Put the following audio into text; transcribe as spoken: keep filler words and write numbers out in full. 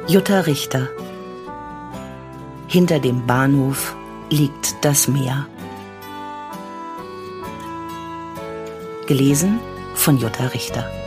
Jutta Richter. Hinter dem Bahnhof liegt das Meer. Gelesen von Jutta Richter.